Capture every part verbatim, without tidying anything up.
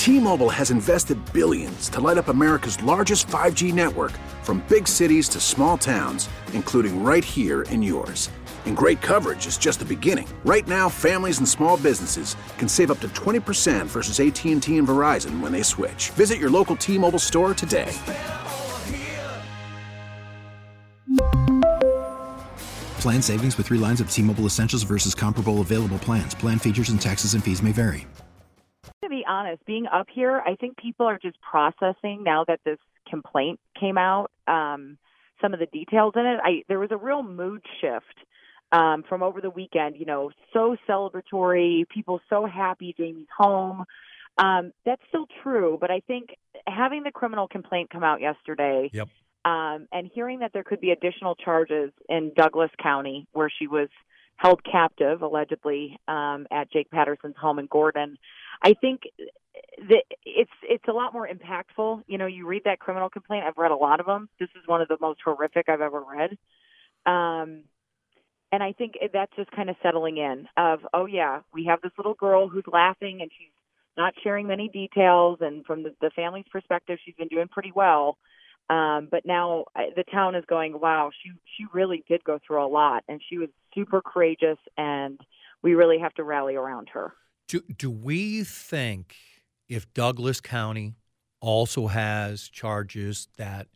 T-Mobile has invested billions to light up America's largest five G network, from big cities to small towns, including right here in yours. And great coverage is just the beginning. Right now, families and small businesses can save up to twenty percent versus A T and T and Verizon when they switch. Visit your local T-Mobile store today. Plan savings with three lines of T-Mobile Essentials versus comparable available plans. Plan features and taxes and fees may vary. To be honest, being up here, I think people are just processing now that this complaint came out, um, some of the details in it. I, there was a real mood shift um, from over the weekend, you know, so celebratory, people so happy Jamie's home. Um, that's still true, but I think having the criminal complaint come out yesterday Yep. um, and hearing that there could be additional charges in Douglas County where she was held captive, allegedly, um, at Jake Patterson's home in Gordon, I think that it's it's a lot more impactful. You know, you read that criminal complaint. I've read a lot of them. This is one of the most horrific I've ever read. Um, and I think that's just kind of settling in of, oh, yeah, we have this little girl who's laughing and she's not sharing many details. And from the, the family's perspective, she's been doing pretty well. Um, but now uh, the town is going, wow, she she really did go through a lot. And she was super courageous, and we really have to rally around her. Do, do we think if Douglas County also has charges that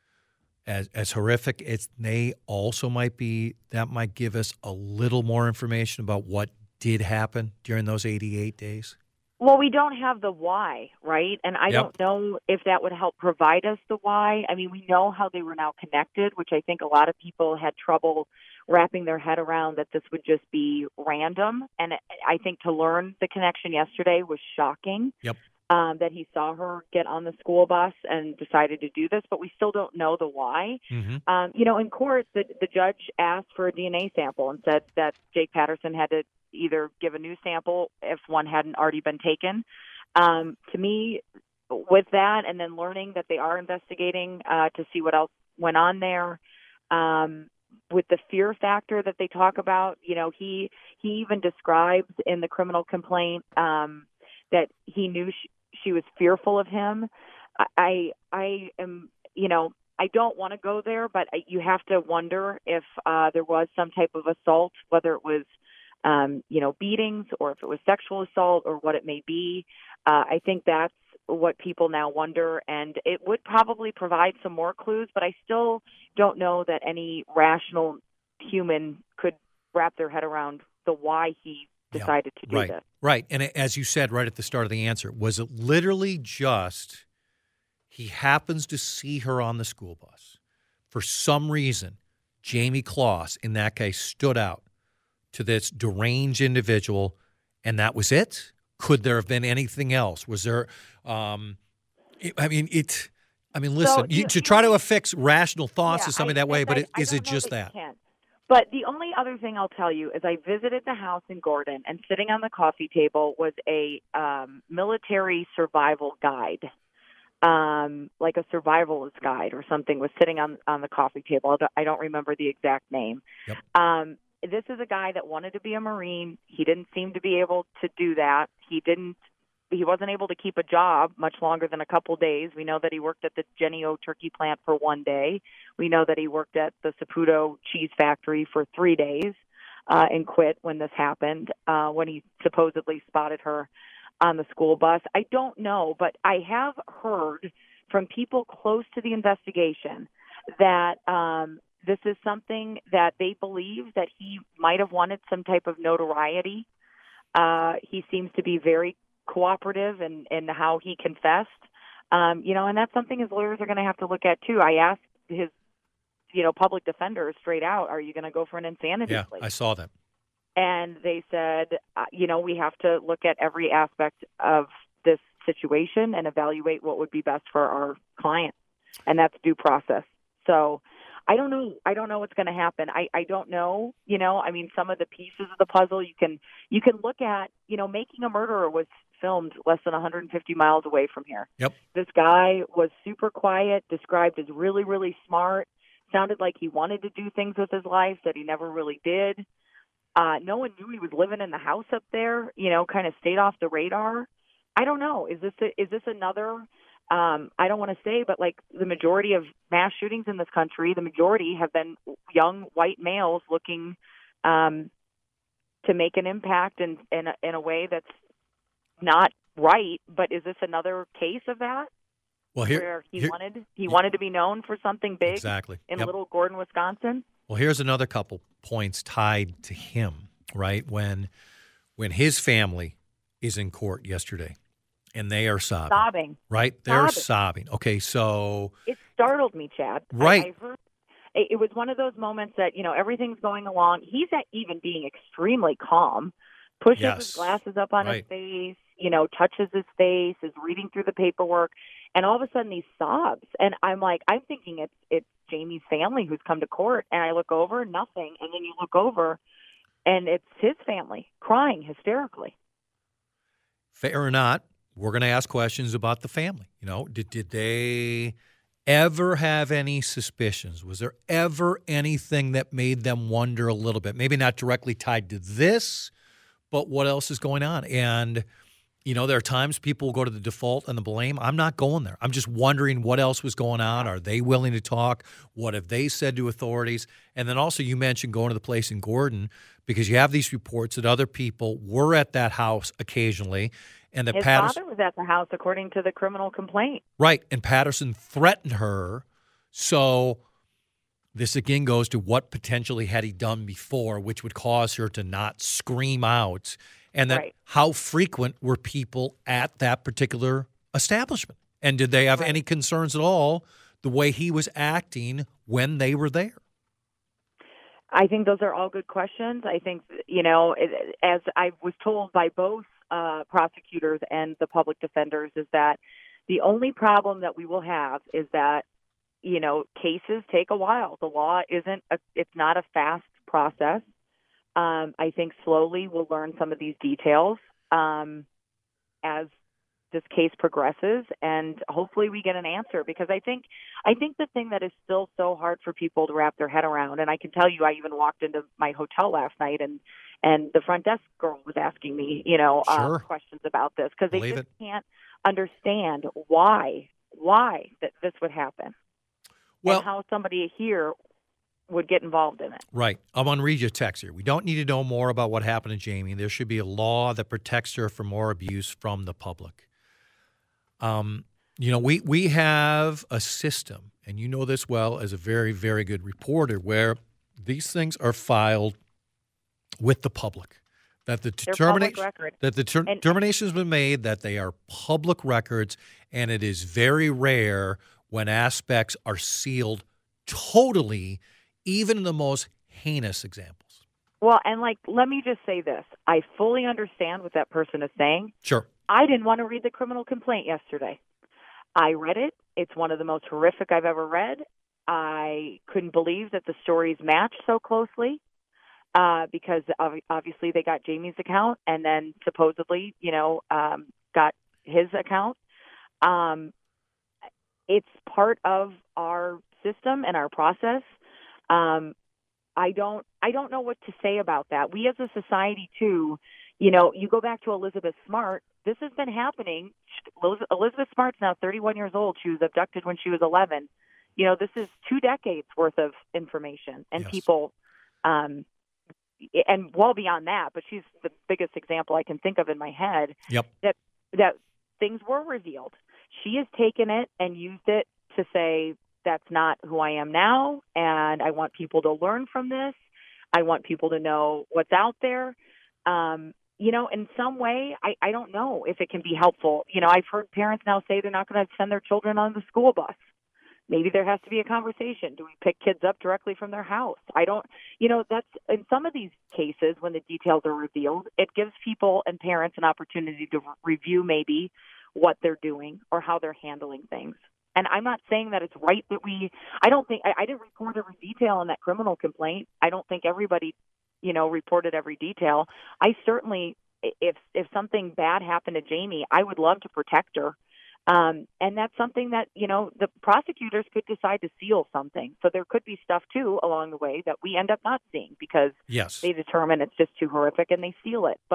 as as horrific as they also might be, that might give us a little more information about what did happen during those eighty-eight days? Well, we don't have the why, right? And I Yep. don't know if that would help provide us the why. I mean, we know how they were now connected, which I think a lot of people had trouble wrapping their head around, that this would just be random. And I think to learn the connection yesterday was shocking. Yep. Um, that he saw her get on the school bus and decided to do this, but we still don't know the why. Mm-hmm. Um, you know, in court, the, the judge asked for a D N A sample and said that Jake Patterson had to either give a new sample if one hadn't already been taken. Um, to me, with that, and then learning that they are investigating uh, to see what else went on there, um, with the fear factor that they talk about, you know, he he even describes in the criminal complaint um, that he knew she, she was fearful of him. I I am, you know, I don't want to go there, but you have to wonder if uh, there was some type of assault, whether it was, um, you know, beatings or if it was sexual assault or what it may be. Uh, I think that's what people now wonder, and it would probably provide some more clues, but I still don't know that any rational human could wrap their head around the why he decided yeah, to do right, this. Right. And as you said right at the start of the answer, was it literally just he happens to see her on the school bus? For some reason, Jamie Kloss, in that case, stood out to this deranged individual, and that was it? Could there have been anything else? Was there, um, it, I mean, it, I mean, listen, So, you, you, to try to affix rational thoughts yeah, to something I, that way, but I, it, I is it don't know just that? that? You can. But the only other thing I'll tell you is I visited the house in Gordon, and sitting on the coffee table was a um, military survival guide, um, like a survivalist guide or something was sitting on, on the coffee table. I don't, I don't remember the exact name. Yep. Um, this is a guy that wanted to be a Marine. He didn't seem to be able to do that. He didn't. He wasn't able to keep a job much longer than a couple days. We know that he worked at the Jennie-O turkey plant for one day. We know that he worked at the Saputo cheese factory for three days uh, and quit when this happened, uh, when he supposedly spotted her on the school bus. I don't know, but I have heard from people close to the investigation that um, this is something that they believe that he might have wanted some type of notoriety. Uh, he seems to be very cooperative in, in how he confessed, um, you know, and that's something his lawyers are going to have to look at too. I asked his, you know, public defender straight out, are you going to go for an insanity Yeah, plea? I saw that. And they said, uh, you know, we have to look at every aspect of this situation and evaluate what would be best for our client, and that's due process. So I don't know. I don't know what's going to happen. I, I don't know. You know, I mean, some of the pieces of the puzzle you can you can look at. You know, Making a Murderer was filmed less than one hundred fifty miles away from here. Yep. This guy was super quiet, described as really, really smart, sounded like he wanted to do things with his life that he never really did. Uh, no one knew he was living in the house up there, you know, kind of stayed off the radar. I don't know. Is this a, is this another? Um, I don't want to say, but like the majority of mass shootings in this country, the majority have been young white males looking um, to make an impact in in a, in a way that's not right. But is this another case of that? Well, here where he here, wanted he wanted to be known for something big, exactly in yep. Little Gordon, Wisconsin. Well, here's another couple points tied to him. Right when when his family is in court yesterday. And they are sobbing. Sobbing. Right? They're sobbing. sobbing. Okay, so. It startled me, Chad. Right. I, I heard, it was one of those moments that, you know, everything's going along. He's at even being extremely calm, pushes yes. his glasses up on right. his face, you know, touches his face, is reading through the paperwork. And all of a sudden he sobs. And I'm like, I'm thinking it's, it's Jamie's family who's come to court. And I look over, nothing. And then you look over, and it's his family crying hysterically. Fair or not, we're going to ask questions about the family. You know, did did they ever have any suspicions? Was there ever anything that made them wonder a little bit? Maybe not directly tied to this, but what else is going on? And, you know, there are times people go to the default and the blame. I'm not going there. I'm just wondering what else was going on. Are they willing to talk? What have they said to authorities? And then also you mentioned going to the place in Gordon because you have these reports that other people were at that house occasionally. And that His Patterson, father was at the house, according to the criminal complaint. Right, and Patterson threatened her. So this again goes to what potentially had he done before, which would cause her to not scream out. And then right. how frequent were people at that particular establishment? And did they have right. any concerns at all the way he was acting when they were there? I think those are all good questions. I think, you know, as I was told by both uh, prosecutors and the public defenders, is that the only problem that we will have is that, you know, cases take a while. The law isn't, a, it's not a fast process. Um, I think slowly we'll learn some of these details um, as this case progresses, and hopefully we get an answer, because I think I think the thing that is still so hard for people to wrap their head around, and I can tell you, I even walked into my hotel last night and and the front desk girl was asking me, you know, sure. uh, questions about this, because they Believe just it. can't understand why why that this would happen, well, and how somebody here would get involved in it. Right. I'm going to read you a text here. We don't need to know more about what happened to Jamie. There should be a law that protects her from more abuse from the public. Um, you know, we, we have a system, and you know this well as a very, very good reporter, where these things are filed with the public. That the determination that the ter- and, determination has been made that they are public records, and it is very rare when aspects are sealed totally, even in the most heinous examples. Well, and like, let me just say this. I fully understand what that person is saying. Sure. I didn't want to read the criminal complaint yesterday. I read it. It's one of the most horrific I've ever read. I couldn't believe that the stories matched so closely uh, because obviously they got Jamie's account and then supposedly, you know, um, got his account. Um, it's part of our system and our process. Um, I don't, I don't know what to say about that. We as a society too, you know, you go back to Elizabeth Smart. This has been happening. Elizabeth Smart's now thirty-one years old. She was abducted when she was eleven. You know, this is two decades worth of information and yes. people, um, and well beyond that. But she's the biggest example I can think of in my head. Yep. That that things were revealed. She has taken it and used it to say, that's not who I am now, and I want people to learn from this. I want people to know what's out there. Um, you know, in some way, I, I don't know if it can be helpful. You know, I've heard parents now say they're not going to send their children on the school bus. Maybe there has to be a conversation. Do we pick kids up directly from their house? I don't, you know, that's in some of these cases when the details are revealed, it gives people and parents an opportunity to review maybe what they're doing or how they're handling things. And I'm not saying that it's right that we, I don't think, I, I didn't report every detail in that criminal complaint. I don't think everybody, you know, reported every detail. I certainly, if if something bad happened to Jamie, I would love to protect her. Um, and that's something that, you know, the prosecutors could decide to seal something. So there could be stuff, too, along the way that we end up not seeing because yes. they determine it's just too horrific and they seal it. But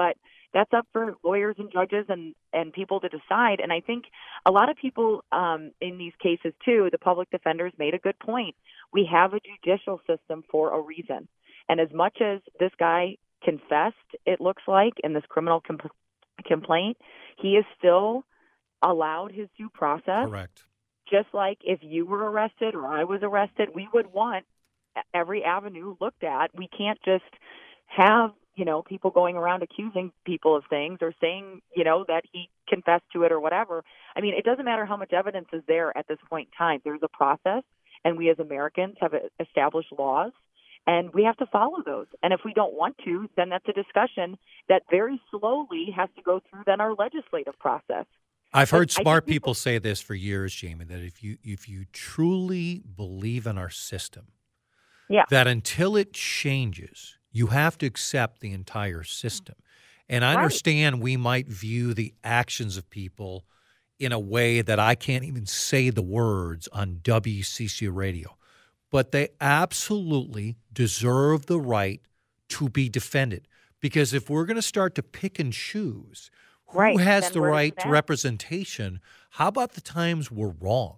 that's up for lawyers and judges and, and people to decide. And I think a lot of people um, in these cases, too, the public defenders made a good point. We have a judicial system for a reason. And as much as this guy confessed, it looks like, in this criminal comp- complaint, he is still allowed his due process. Correct. Just like if you were arrested or I was arrested, we would want every avenue looked at. We can't just have, you know, people going around accusing people of things or saying, you know, that he confessed to it or whatever. I mean, it doesn't matter how much evidence is there at this point in time. There's a process, and we as Americans have established laws, and we have to follow those. And if we don't want to, then that's a discussion that very slowly has to go through then our legislative process. I've heard but smart people, people say this for years, Jamie, that if you if you truly believe in our system, yeah. that until it changes, you have to accept the entire system. And I Right. understand we might view the actions of people in a way that I can't even say the words on W C C radio, but they absolutely deserve the right to be defended. Because if we're going to start to pick and choose who Right. has Then the where does right it to end? representation, how about the times we're wrong?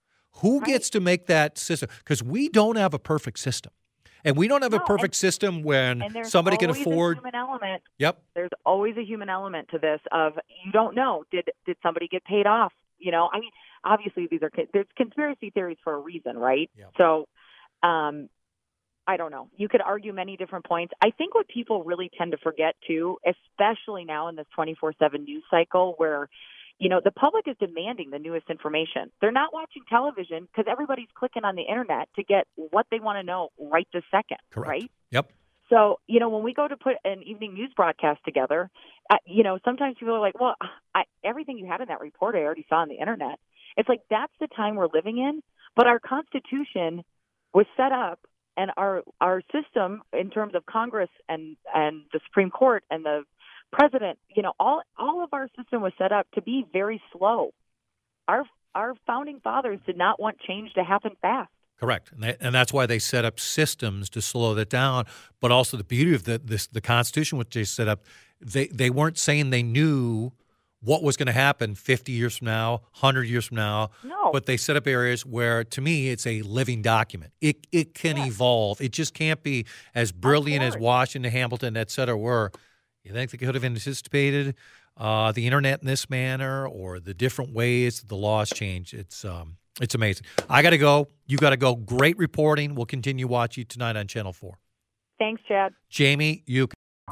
Who Right. gets to make that system? Because we don't have a perfect system. And we don't have No, a perfect and- system when And there's somebody can always afford. a human element. Yep. There's always a human element to this of you don't know. Did did somebody get paid off? You know, I mean, obviously these are there's conspiracy theories for a reason, right? Yep. So, um, I don't know. You could argue many different points. I think what people really tend to forget too, especially now in this twenty-four seven news cycle, where you know the public is demanding the newest information. They're not watching television because everybody's clicking on the internet to get what they want to know right this second, Correct. right? Yep. So, you know, when we go to put an evening news broadcast together, uh, you know, sometimes people are like, well, I, everything you had in that report I already saw on the internet. It's like that's the time we're living in. But our Constitution was set up, and our our system in terms of Congress and, and the Supreme Court and the president, you know, all all of our system was set up to be very slow. Our our founding fathers did not want change to happen fast. Correct, and, they, and that's why they set up systems to slow that down. But also the beauty of the this, the Constitution, which they set up, they they weren't saying they knew what was going to happen fifty years from now, one hundred years from now. No. But they set up areas where, to me, it's a living document. It it can Yeah. evolve. It just can't be as brilliant as course. Washington, Hamilton, et cetera, were. You think they could have anticipated uh, the internet in this manner or the different ways that the laws change? It's um, it's amazing. I got to go. You got to go. Great reporting. We'll continue watching you tonight on Channel four. Thanks, Chad. Jamie, you.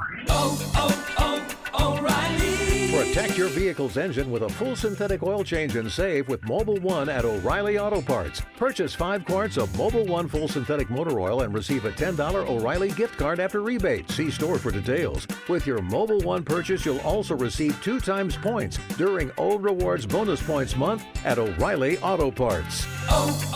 Oh, oh, oh, O'Reilly. Protect your vehicle's engine with a full synthetic oil change and save with Mobil one at O'Reilly Auto Parts. Purchase five quarts of Mobil one full synthetic motor oil and receive a ten dollars O'Reilly gift card after rebate. See store for details. With your Mobil one purchase, you'll also receive two times points during O Rewards Bonus Points Month at O'Reilly Auto Parts. Oh,